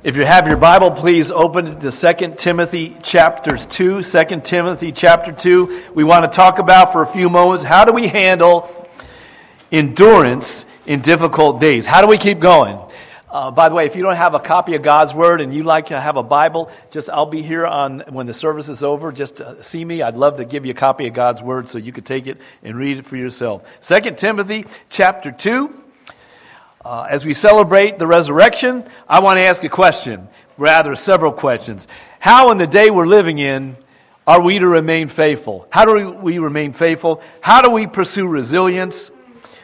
If you have your Bible, please open it to 2 Timothy chapter 2. 2 Timothy chapter 2. We want to talk about for a few moments, how do we handle endurance in difficult days? How do we keep going? By the way, if you don't have a copy of God's Word and you like to have a Bible, I'll be here when the service is over. Just see me. I'd love to give you a copy of God's Word so you could take it and read it for yourself. 2 Timothy chapter 2. As we celebrate the resurrection, I want to ask a question, rather several questions. How in the day we're living in are we to remain faithful? How do we remain faithful? How do we pursue resilience?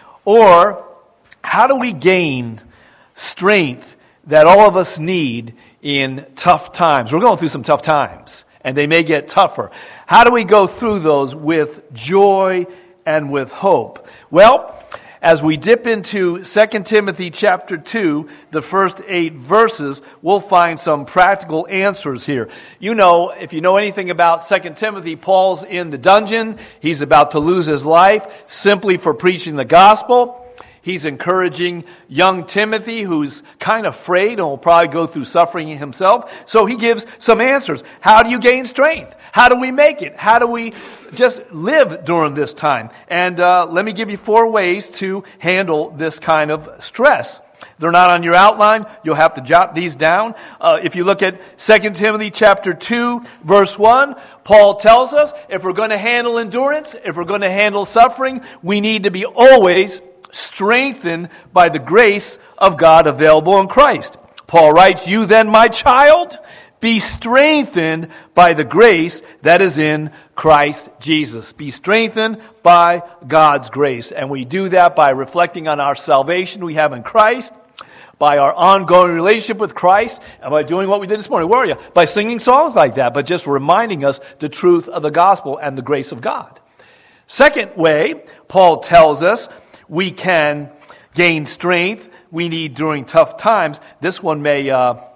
Or how do we gain strength that all of us need in tough times? We're going through some tough times, and they may get tougher. How do we go through those with joy and with hope? Well, as we dip into 2 Timothy chapter 2, the first 8 verses, we'll find some practical answers here. You know, if you know anything about 2 Timothy, Paul's in the dungeon. He's about to lose his life simply for preaching the gospel. He's encouraging young Timothy, who's kind of afraid and will probably go through suffering himself. So he gives some answers. How do you gain strength? How do we make it? How do we just live during this time? And let me give you 4 ways to handle this kind of stress. They're not on your outline. You'll have to jot these down. If you look at 2 Timothy chapter 2, verse 1, Paul tells us if we're going to handle endurance, if we're going to handle suffering, we need to be always strengthened by the grace of God available in Christ. Paul writes, "You then, my child, be strengthened by the grace that is in Christ Jesus." Be strengthened by God's grace. And we do that by reflecting on our salvation we have in Christ, by our ongoing relationship with Christ, and by doing what we did this morning. Where are you? By singing songs like that, but just reminding us the truth of the gospel and the grace of God. Second way, Paul tells us we can gain strength we need during tough times. This one may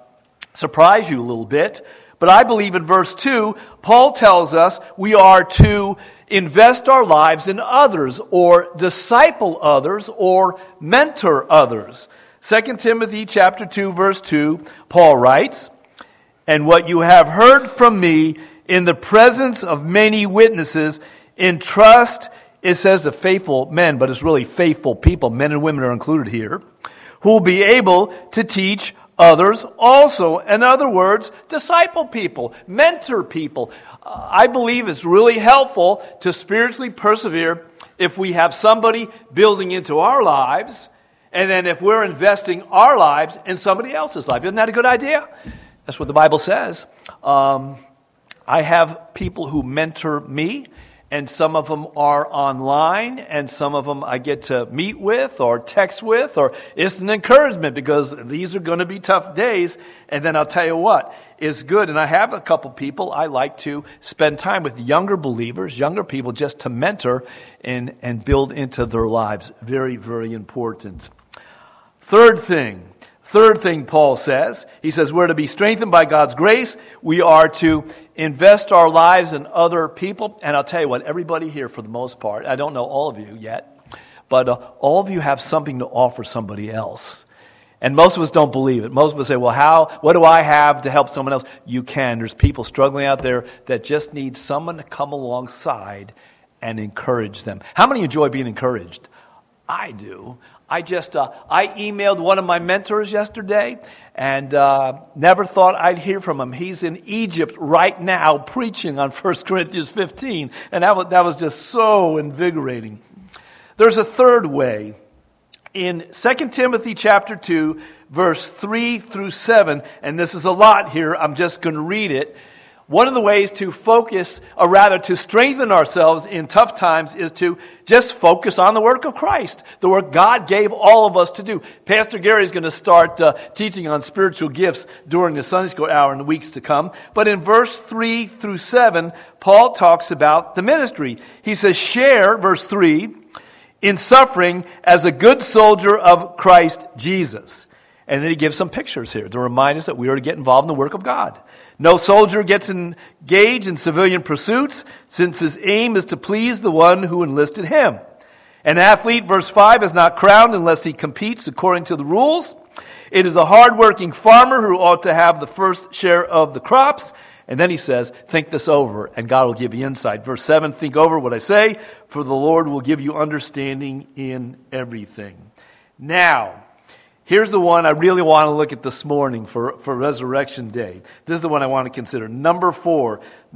surprise you a little bit, but I believe in verse 2, Paul tells us we are to invest our lives in others, or disciple others, or mentor others. 2 Timothy chapter 2, verse 2, Paul writes, "And what you have heard from me in the presence of many witnesses, entrust," it says the faithful men, but it's really faithful people, men and women are included here, "who will be able to teach others also." In other words, disciple people, mentor people. I believe it's really helpful to spiritually persevere if we have somebody building into our lives, and then if we're investing our lives in somebody else's life. Isn't that a good idea? That's what the Bible says. I have people who mentor me, and some of them are online, and some of them I get to meet with or text with, or it's an encouragement because these are going to be tough days. And then I'll tell you what, it's good. And I have a couple people I like to spend time with, younger believers, younger people, just to mentor and build into their lives. Very, very important. Third thing Paul says, he says we're to be strengthened by God's grace. We are to invest our lives in other people. And I'll tell you what, everybody here for the most part, I don't know all of you yet, but all of you have something to offer somebody else. And most of us don't believe it. Most of us say, well, what do I have to help someone else? You can. There's people struggling out there that just need someone to come alongside and encourage them. How many enjoy being encouraged? I do. I emailed one of my mentors yesterday and never thought I'd hear from him. He's in Egypt right now preaching on 1 Corinthians 15, and that was just so invigorating. There's a third way. In 2 Timothy chapter 2, verse 3 through 7, and this is a lot here, I'm just going to read it. One of the ways to focus, or rather to strengthen ourselves in tough times, is to just focus on the work of Christ, the work God gave all of us to do. Pastor Gary is going to start teaching on spiritual gifts during the Sunday school hour in the weeks to come. But in verse 3 through 7, Paul talks about the ministry. He says, share, verse 3, in suffering as a good soldier of Christ Jesus. And then he gives some pictures here to remind us that we are to get involved in the work of God. No soldier gets engaged in civilian pursuits, since his aim is to please the one who enlisted him. An athlete, verse 5, is not crowned unless he competes according to the rules. It is the hardworking farmer who ought to have the first share of the crops. And then he says, think this over, and God will give you insight. Verse 7, think over what I say, for the Lord will give you understanding in everything. Now, here's the one I really want to look at this morning for Resurrection Day. This is the one I want to consider. Number 4,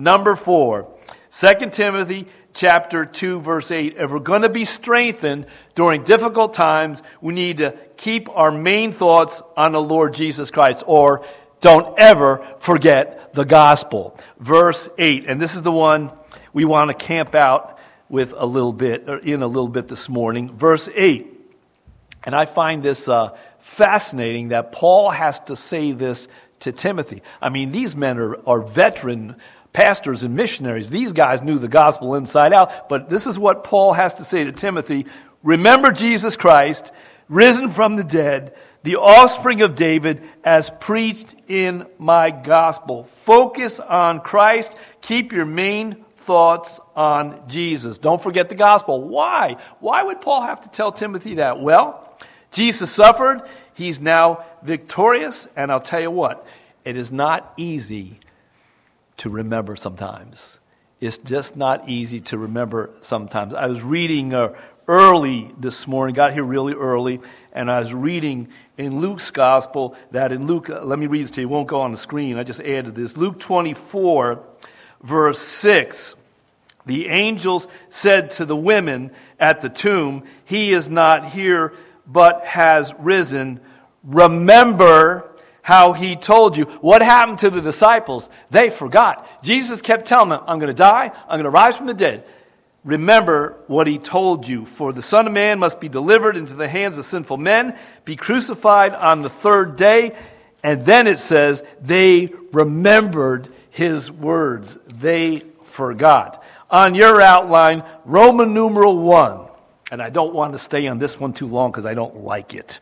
2 Timothy chapter 2, verse 8. If we're going to be strengthened during difficult times, we need to keep our main thoughts on the Lord Jesus Christ, or don't ever forget the gospel. Verse 8, and this is the one we want to camp out with a little bit this morning. Verse 8, and I find this fascinating that Paul has to say this to Timothy. I mean, these men are veteran pastors and missionaries. These guys knew the gospel inside out, but this is what Paul has to say to Timothy. Remember Jesus Christ, risen from the dead, the offspring of David, as preached in my gospel. Focus on Christ. Keep your main thoughts on Jesus. Don't forget the gospel. Why? Why would Paul have to tell Timothy that? Well, Jesus suffered. He's now victorious. And I'll tell you what, it is not easy to remember sometimes. It's just not easy to remember sometimes. I was reading early this morning, got here really early, and I was reading in Luke's gospel that in Luke, let me read this to you, it won't go on the screen, I just added this. Luke 24, verse 6, the angels said to the women at the tomb, he is not here, but has risen. Remember how he told you. What happened to the disciples? They forgot. Jesus kept telling them, I'm going to die, I'm going to rise from the dead. Remember what he told you, for the Son of Man must be delivered into the hands of sinful men, be crucified on the third day. And then it says, they remembered his words. They forgot. On your outline, Roman numeral 1. And I don't want to stay on this one too long because I don't like it.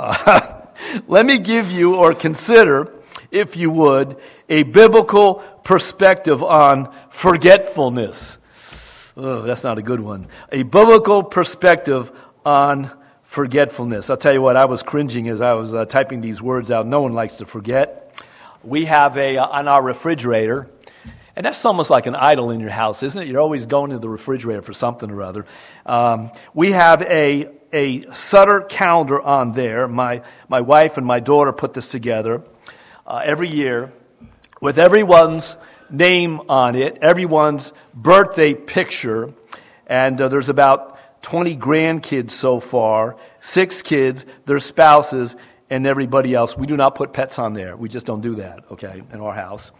Let me give you, or consider, if you would, a biblical perspective on forgetfulness. Oh, that's not a good one. A biblical perspective on forgetfulness. I'll tell you what, I was cringing as I was typing these words out. No one likes to forget. We have on our refrigerator, and that's almost like an idol in your house, isn't it? You're always going to the refrigerator for something or other. We have a Sutter calendar on there. My wife and my daughter put this together every year with everyone's name on it, everyone's birthday picture, and there's about 20 grandkids so far, 6 kids, their spouses, and everybody else. We do not put pets on there. We just don't do that, okay, in our house.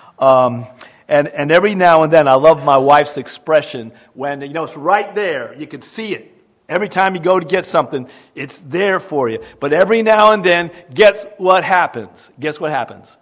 And every now and then, I love my wife's expression when, it's right there. You can see it. Every time you go to get something, it's there for you. But every now and then, guess what happens? Guess what happens?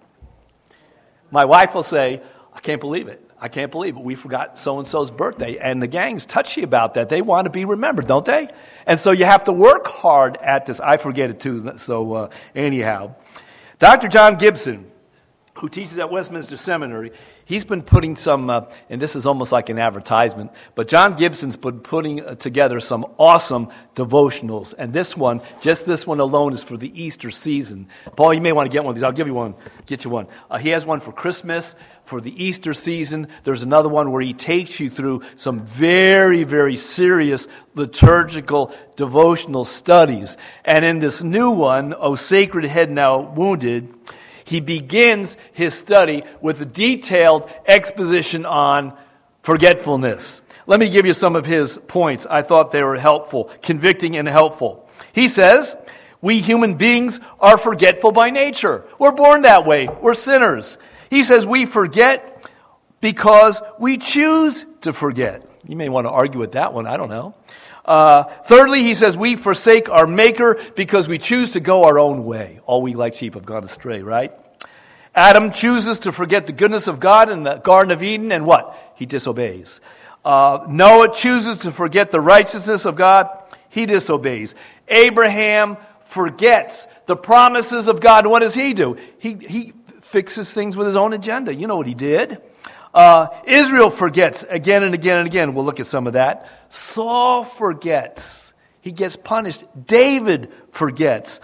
My wife will say, I can't believe it. I can't believe it. We forgot so-and-so's birthday. And the gang's touchy about that. They want to be remembered, don't they? And so you have to work hard at this. I forget it too, so anyhow. Dr. John Gibson, who teaches at Westminster Seminary, he's been putting some, and this is almost like an advertisement, but John Gibson's been putting together some awesome devotionals. And this one, just this one alone, is for the Easter season. Paul, you may want to get one of these. I'll give you one. Get you one. He has one for Christmas, for the Easter season. There's another one where he takes you through some very, very serious liturgical devotional studies. And in this new one, O Sacred Head Now Wounded, he begins his study with a detailed exposition on forgetfulness. Let me give you some of his points. I thought they were helpful, convicting and helpful. He says, we human beings are forgetful by nature. We're born that way. We're sinners. He says we forget because we choose to forget. You may want to argue with that one. I don't know. Thirdly, he says we forsake our Maker because we choose to go our own way. All we like sheep have gone astray, right? Adam chooses to forget the goodness of God in the Garden of Eden, and what? He disobeys. Noah chooses to forget the righteousness of God. He disobeys. Abraham forgets the promises of God. And what does he do? He fixes things with his own agenda. You know what he did. Israel forgets again and again and again. We'll look at some of that. Saul forgets. He gets punished. David forgets.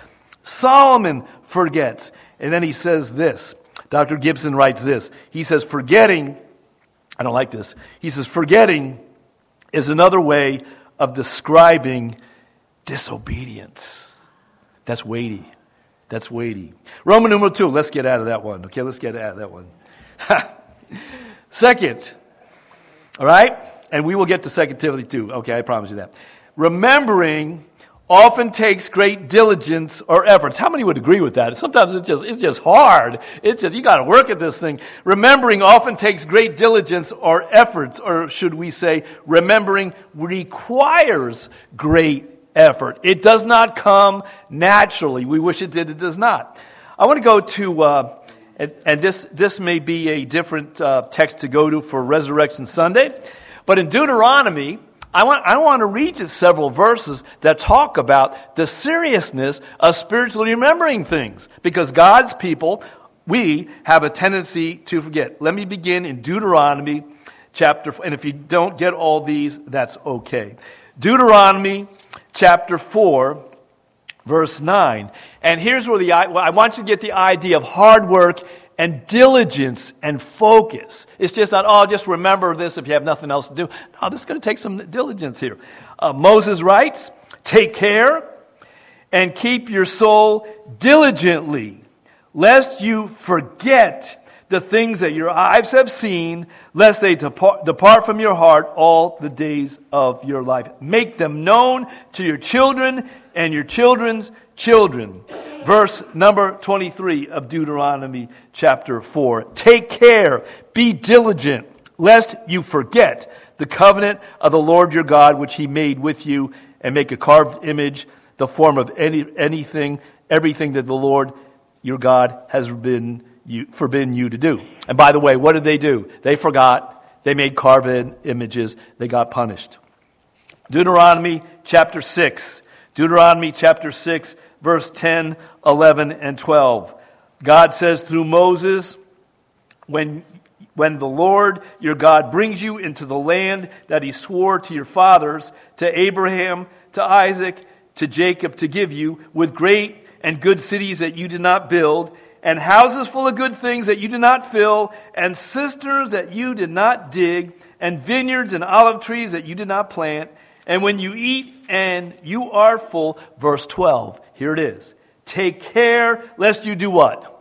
Solomon forgets. And then he says this. Dr. Gibson writes this. He says, forgetting, I don't like this. He says, forgetting is another way of describing disobedience. That's weighty. That's weighty. Roman numeral 2, let's get out of that one. Okay, let's get out of that one. Second, all right? And we will get to 2 Timothy 2. Okay, I promise you that. Remembering often takes great diligence or efforts. How many would agree with that? Sometimes it's just hard. It's just, you got to work at this thing. Remembering often takes great diligence or efforts, or should we say, remembering requires great effort. It does not come naturally. We wish it did. It does not. I want to go to, and this may be a different text to go to for Resurrection Sunday, but in Deuteronomy, I want to read just several verses that talk about the seriousness of spiritually remembering things, because God's people, we have a tendency to forget. Let me begin in Deuteronomy chapter 4, and if you don't get all these, that's okay. Deuteronomy chapter 4, verse 9. And here's where I want you to get the idea of hard work and diligence and focus. It's just not, just remember this if you have nothing else to do. No, this is going to take some diligence here. Moses writes, take care and keep your soul diligently, lest you forget the things that your eyes have seen, lest they depart from your heart all the days of your life. Make them known to your children and your children's children. Verse number 23 of Deuteronomy chapter 4. Take care, be diligent, lest you forget the covenant of the Lord your God, which he made with you, and make a carved image, the form of everything that the Lord your God has forbidden you to do. And by the way, what did they do? They forgot. They made carved images. They got punished. Deuteronomy chapter 6. Deuteronomy chapter 6, verse 10, 11, and 12. God says through Moses, when the Lord your God brings you into the land that he swore to your fathers, to Abraham, to Isaac, to Jacob, to give you, with great and good cities that you did not build, and houses full of good things that you did not fill, and cisterns that you did not dig, and vineyards and olive trees that you did not plant, and when you eat and you are full, verse 12, here it is. Take care lest you do what?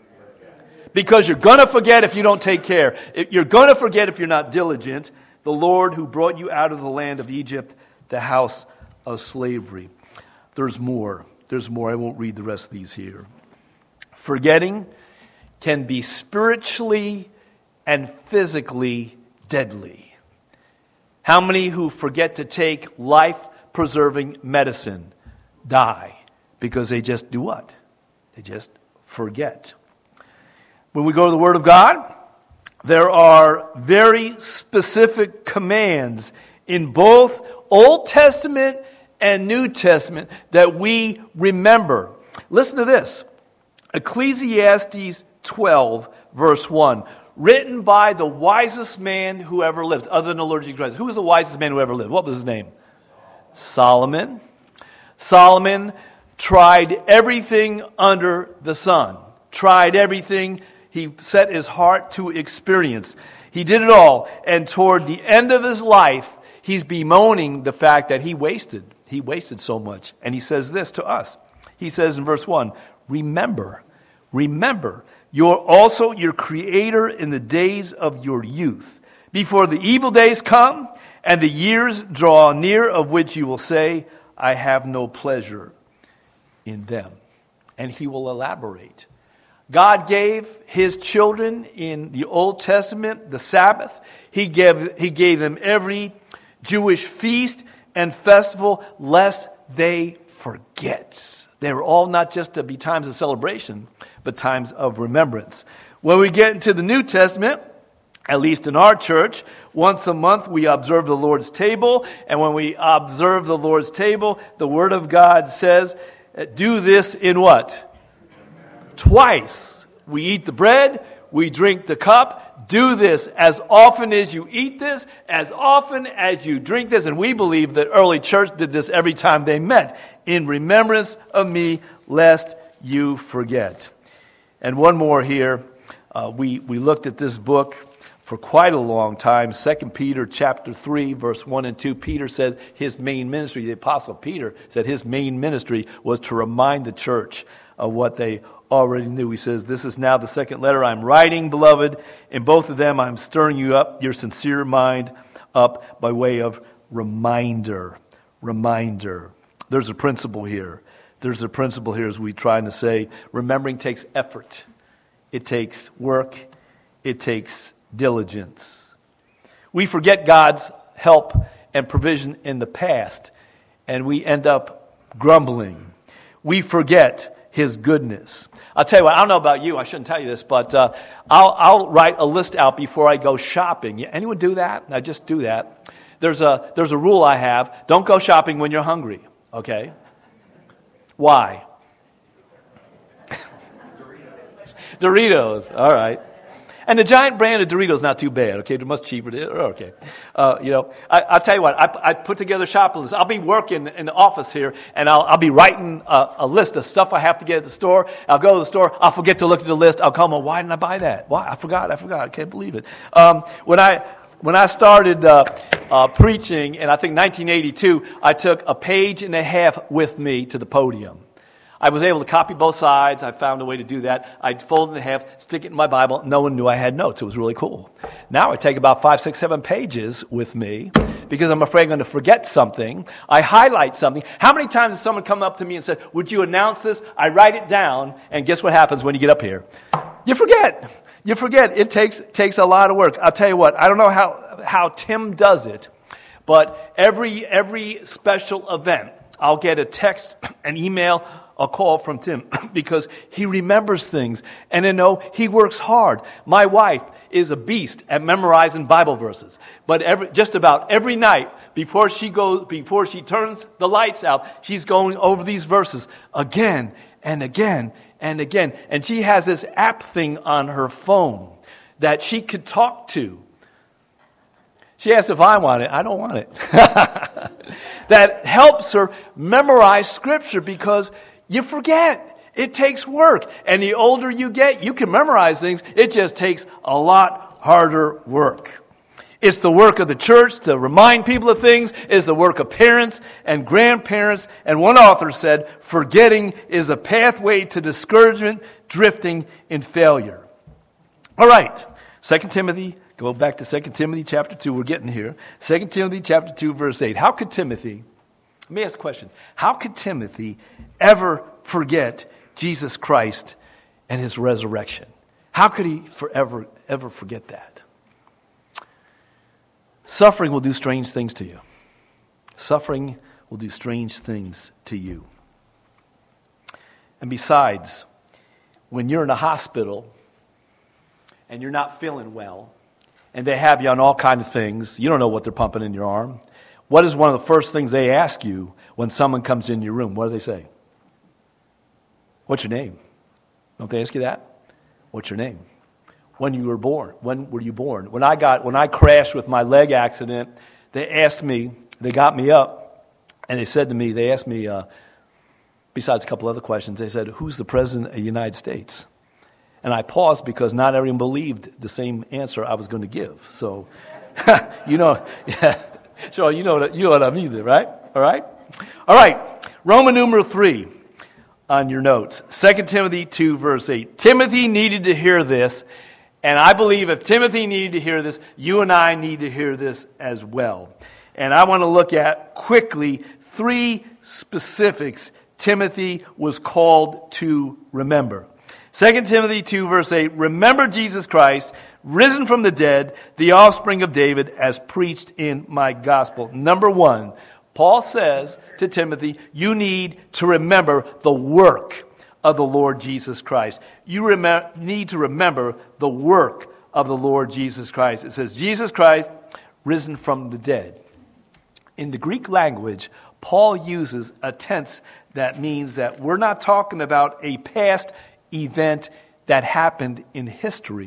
Because you're going to forget if you don't take care. You're going to forget if you're not diligent. The Lord who brought you out of the land of Egypt, the house of slavery. There's more. There's more. I won't read the rest of these here. Forgetting can be spiritually and physically deadly. How many who forget to take life-preserving medicine die because they just do what? They just forget. When we go to the Word of God, there are very specific commands in both Old Testament and New Testament that we remember. Listen to this. Ecclesiastes 12, verse 1. Written by the wisest man who ever lived, other than the Lord Jesus Christ. Who was the wisest man who ever lived? What was his name? Solomon. Solomon tried everything under the sun. Tried everything he set his heart to experience. He did it all. And toward the end of his life, he's bemoaning the fact that he wasted. He wasted so much. And he says this to us. He says in verse 1, remember, you're also your creator in the days of your youth, before the evil days come and the years draw near, of which you will say, I have no pleasure in them. And he will elaborate. God gave his children in the Old Testament the Sabbath. He gave them every Jewish feast and festival, lest they forget. They were all not just to be times of celebration, but times of remembrance. When we get into the New Testament, at least in our church, once a month we observe the Lord's table. And when we observe the Lord's table, the Word of God says, do this in what? Twice. We eat the bread, we drink the cup. Do this as often as you eat this, as often as you drink this. And we believe that early church did this every time they met. In remembrance of me, lest you forget. And one more here. We looked at this book for quite a long time. 2 Peter chapter 3, verse 1 and 2. Peter says his main ministry, the Apostle Peter said his main ministry was to remind the church of what they already knew. He says, this is now the second letter I'm writing, beloved. In both of them I'm stirring you up, your sincere mind up by way of reminder. There's a principle here. There's a principle here as we trying to say, remembering takes effort. It takes work. It takes diligence. We forget God's help and provision in the past, and we end up grumbling. We forget His goodness. I'll tell you what, I don't know about you, I shouldn't tell you this, but I'll write a list out before I go shopping. Anyone do that? I just do that. There's a rule I have. Don't go shopping when you're hungry, okay? Why? Doritos, all right. And the giant brand of Doritos not too bad, okay? They're much cheaper. Okay. I'll tell you what, I put together a shopping list. I'll be working in the office here, and I'll be writing a list of stuff I have to get at the store. I'll go to the store. I'll forget to look at the list. I'll come on, why didn't I buy that? Why? I forgot. I can't believe it. When I started preaching in, I think, 1982, I took a page and a half with me to the podium. I was able to copy both sides. I found a way to do that. I'd fold it in half, stick it in my Bible. No one knew I had notes. It was really cool. Now I take about 5, 6, 7 pages with me because I'm afraid I'm going to forget something. I highlight something. How many times has someone come up to me and said, would you announce this? I write it down, and guess what happens when you get up here? You forget. You forget. It takes a lot of work. I'll tell you what, I don't know how Tim does it, but every special event, I'll get a text, an email, a call from Tim because he remembers things. And I know he works hard. My wife is a beast at memorizing Bible verses. But just about every night before she turns the lights out, she's going over these verses again and again and again. And she has this app thing on her phone that she could talk to. She asked if I want it. I don't want it. That helps her memorize Scripture because you forget. It takes work. And the older you get, you can memorize things. It just takes a lot harder work. It's the work of the church to remind people of things. It's the work of parents and grandparents. And one author said, forgetting is a pathway to discouragement, drifting, and failure. All right. 2 Timothy, go back to 2 Timothy chapter 2. We're getting here. 2 Timothy chapter 2, verse 8. How could Timothy, let me ask a question. How could Timothy ever forget Jesus Christ and His resurrection? How could he ever forget that? Suffering will do strange things to you. Suffering will do strange things to you. And besides, when you're in a hospital and you're not feeling well, and they have you on all kinds of things, you don't know what they're pumping in your arm. What is one of the first things they ask you when someone comes in your room? What do they say? What's your name? Don't they ask you that? What's your name? When you were born? When were you born? When I crashed with my leg accident, they got me up, and they asked me, besides a couple other questions, they said, who's the President of the United States? And I paused because not everyone believed the same answer I was going to give. So, so you know what I mean, right? All right. Roman numeral 3 on your notes. 2 Timothy 2, verse 8. Timothy needed to hear this, and I believe if Timothy needed to hear this, you and I need to hear this as well. And I want to look at quickly 3 specifics Timothy was called to remember. 2 Timothy 2, verse 8, remember Jesus Christ, risen from the dead, the offspring of David, as preached in my gospel. Number 1, Paul says to Timothy, you need to remember the work of the Lord Jesus Christ. You need to remember the work of the Lord Jesus Christ. It says, Jesus Christ, risen from the dead. In the Greek language, Paul uses a tense that means that we're not talking about a past event that happened in history,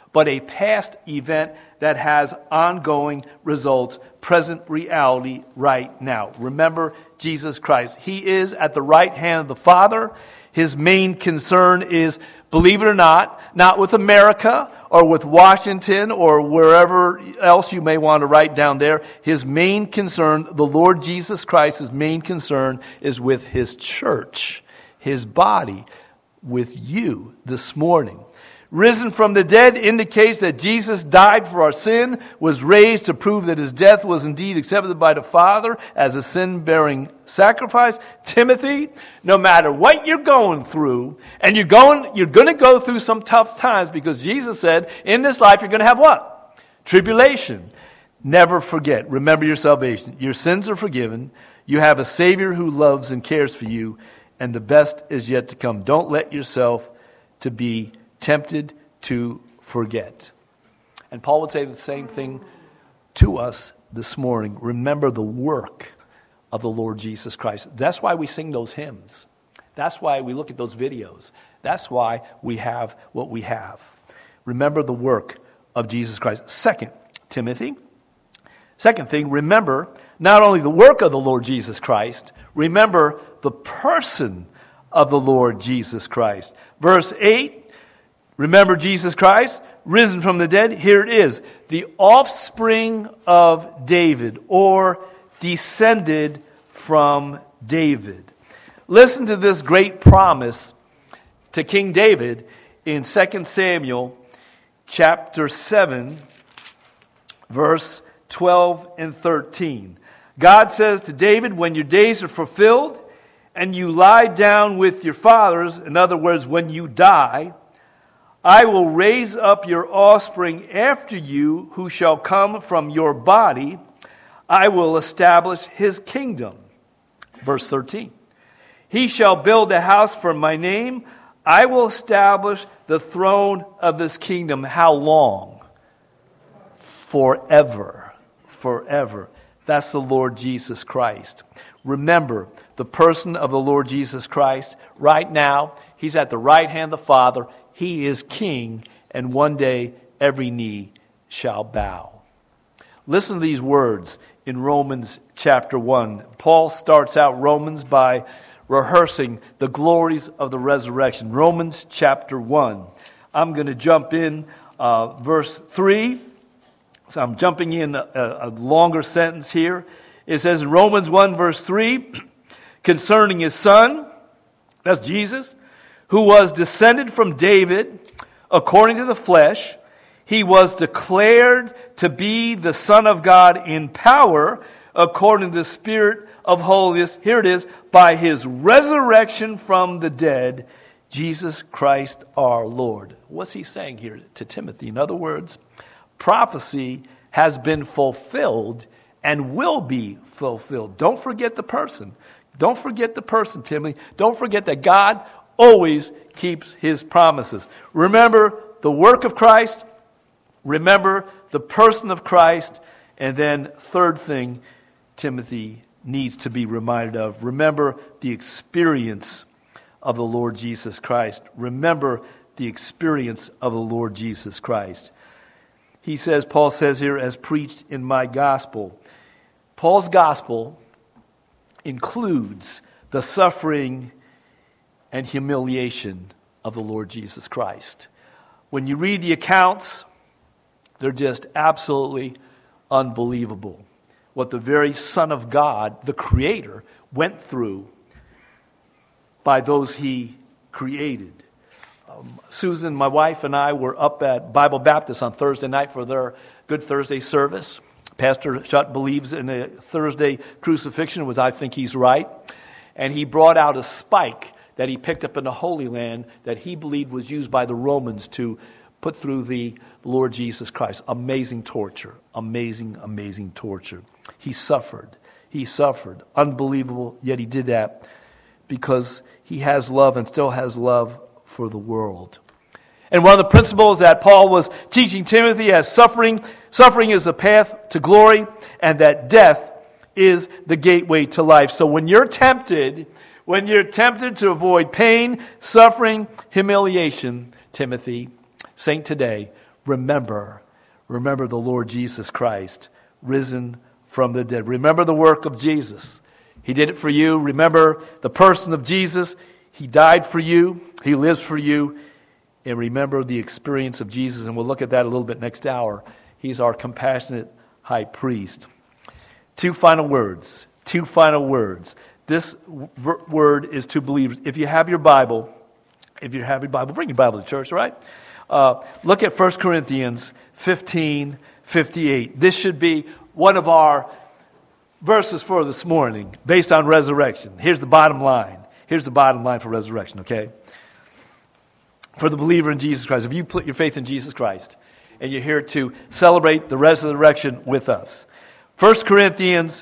but a past event that has ongoing results, present reality right now. Remember Jesus Christ. He is at the right hand of the Father. His main concern is, believe it or not with America or with Washington or wherever else you may want to write down there. His main concern, the Lord Jesus Christ, his main concern is with his church, his body, with you this morning. Risen from the dead indicates that Jesus died for our sin, was raised to prove that his death was indeed accepted by the Father as a sin-bearing sacrifice. Timothy, no matter what you're going through, and you're going to go through some tough times, because Jesus said, in this life you're going to have what? Tribulation. Never forget. Remember your salvation. Your sins are forgiven. You have a Savior who loves and cares for you, and the best is yet to come. Don't let yourself to be tempted to forget. And Paul would say the same thing to us this morning. Remember the work of the Lord Jesus Christ. That's why we sing those hymns. That's why we look at those videos. That's why we have what we have. Remember the work of Jesus Christ. Second thing, remember not only the work of the Lord Jesus Christ, remember the person of the Lord Jesus Christ. Verse 8, remember Jesus Christ, risen from the dead. Here it is, the offspring of David, or descended from David. Listen to this great promise to King David in 2 Samuel chapter 7, verse 12 and 13. God says to David, when your days are fulfilled and you lie down with your fathers, in other words, when you die, I will raise up your offspring after you, who shall come from your body. I will establish his kingdom. Verse 13. He shall build a house for my name. I will establish the throne of his kingdom. How long? Forever. Forever. That's the Lord Jesus Christ. Remember the person of the Lord Jesus Christ. Right now, he's at the right hand of the Father. He is king, and one day every knee shall bow. Listen to these words in Romans chapter 1. Paul starts out Romans by rehearsing the glories of the resurrection. Romans chapter 1. I'm going to jump in verse 3. So I'm jumping in a longer sentence here. It says in Romans 1 verse 3, concerning his son, that's Jesus, who was descended from David according to the flesh, he was declared to be the Son of God in power according to the Spirit of holiness. Here it is, by his resurrection from the dead, Jesus Christ our Lord. What's he saying here to Timothy? In other words, prophecy has been fulfilled and will be fulfilled. Don't forget the person. Don't forget the person, Timothy. Don't forget that God always keeps his promises. Remember the work of Christ. Remember the person of Christ. And then third thing Timothy needs to be reminded of. Remember the experience of the Lord Jesus Christ. Remember the experience of the Lord Jesus Christ. Paul says here, as preached in my gospel. Paul's gospel includes the suffering and humiliation of the Lord Jesus Christ. When you read the accounts, they're just absolutely unbelievable. What the very Son of God, the Creator, went through by those he created. Susan, my wife, and I were up at Bible Baptist on Thursday night for their Good Thursday service. Pastor Schutt believes in a Thursday crucifixion, which I think he's right. And he brought out a spike that he picked up in the Holy Land that he believed was used by the Romans to put through the Lord Jesus Christ. Amazing torture. Amazing, amazing torture. He suffered. He suffered. Unbelievable, yet he did that because he has love and still has love for the world. And one of the principles that Paul was teaching Timothy as suffering is the path to glory, and that death is the gateway to life. So when you're tempted to avoid pain, suffering, humiliation, Timothy, saint today, remember the Lord Jesus Christ, risen from the dead. Remember the work of Jesus. He did it for you. Remember the person of Jesus. He died for you. He lives for you. And remember the experience of Jesus. And we'll look at that a little bit next hour. He's our compassionate high priest. Two final words. This word is to believers. If you have your Bible, bring your Bible to church, right? Look at 1 Corinthians 15:58. This should be one of our verses for this morning based on resurrection. Here's the bottom line. Here's the bottom line for resurrection, okay? For the believer in Jesus Christ, if you put your faith in Jesus Christ and you're here to celebrate the resurrection with us. 1 Corinthians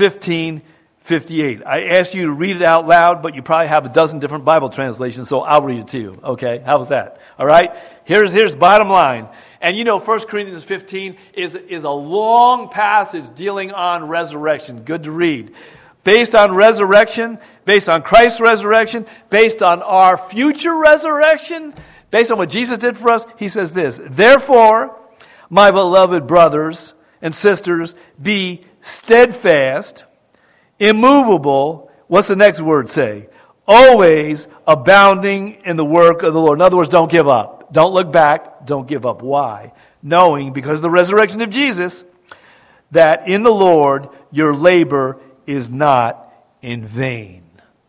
15:58. I asked you to read it out loud, but you probably have a dozen different Bible translations, so I'll read it to you, okay? How was that? All right? Here's the bottom line. And you know 1 Corinthians 15 is a long passage dealing on resurrection. Good to read. Based on resurrection, based on Christ's resurrection, based on our future resurrection, based on what Jesus did for us, he says this, "Therefore, my beloved brothers and sisters, be steadfast, immovable," what's the next word say? "Always abounding in the work of the Lord." In other words, don't give up. Don't look back. Don't give up. Why? Knowing, because of the resurrection of Jesus, that in the Lord your labor is not in vain.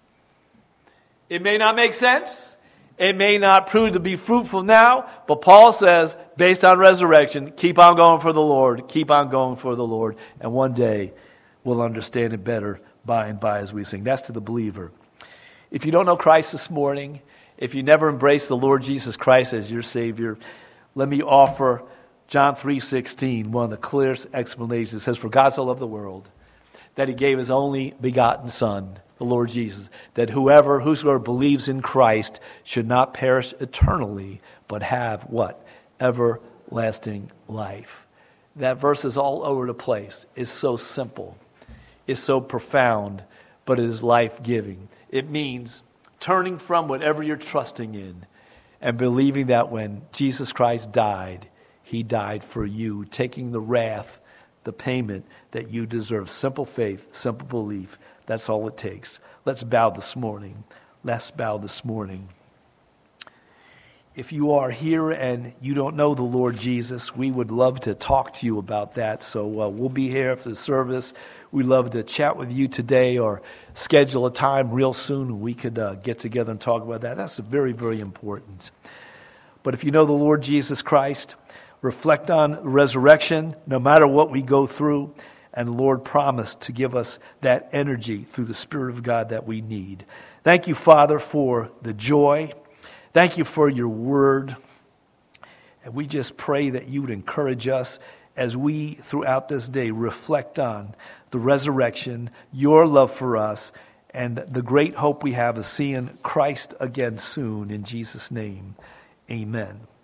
It may not make sense. It may not prove to be fruitful now, but Paul says, based on resurrection, keep on going for the Lord. Keep on going for the Lord. And one day we'll understand it better by and by as we sing. That's to the believer. If you don't know Christ this morning, if you never embraced the Lord Jesus Christ as your Savior, let me offer John 3:16, one of the clearest explanations. It says, "For God so loved the world, that he gave his only begotten Son, the Lord Jesus, that whosoever believes in Christ should not perish eternally, but have" what? "Everlasting life." That verse is all over the place. It's so simple. It's so profound, but it is life-giving. It means turning from whatever you're trusting in and believing that when Jesus Christ died, he died for you, taking the wrath, the payment that you deserve. Simple faith, simple belief. That's all it takes. Let's bow this morning. If you are here and you don't know the Lord Jesus, we would love to talk to you about that. So we'll be here for the service. We'd love to chat with you today or schedule a time real soon and we could get together and talk about that. That's very, very important. But if you know the Lord Jesus Christ, reflect on resurrection no matter what we go through. And the Lord promised to give us that energy through the Spirit of God that we need. Thank you, Father, for the joy. Thank you for your word. And we just pray that you would encourage us as we, throughout this day, reflect on the resurrection, your love for us, and the great hope we have of seeing Christ again soon. In Jesus' name, amen.